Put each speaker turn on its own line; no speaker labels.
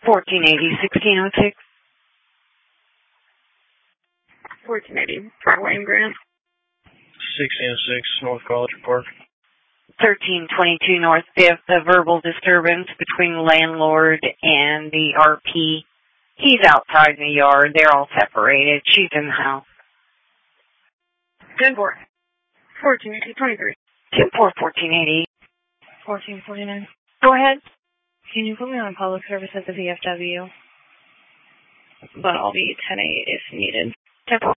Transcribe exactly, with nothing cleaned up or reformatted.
fourteen eighty, sixteen oh six.
fourteen eighty, Broadway and Grant.
sixteen oh six, North College Park.
thirteen twenty-two North fifth, a verbal disturbance between the landlord and the R P. He's outside in the yard. They're all separated. She's in the house.
ten four, fourteen eighty, twenty-three.
ten four, fourteen eighty.
fourteen forty-nine.
Go ahead.
Can you put me on public service at the V F W? But I'll be ten eight if needed.
ten four.